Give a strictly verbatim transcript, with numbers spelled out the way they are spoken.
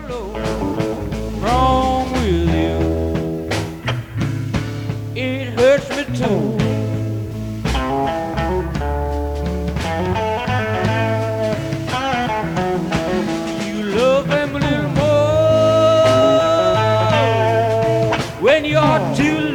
low. Wrong with you? It hurts me too. You love them a little more when you're too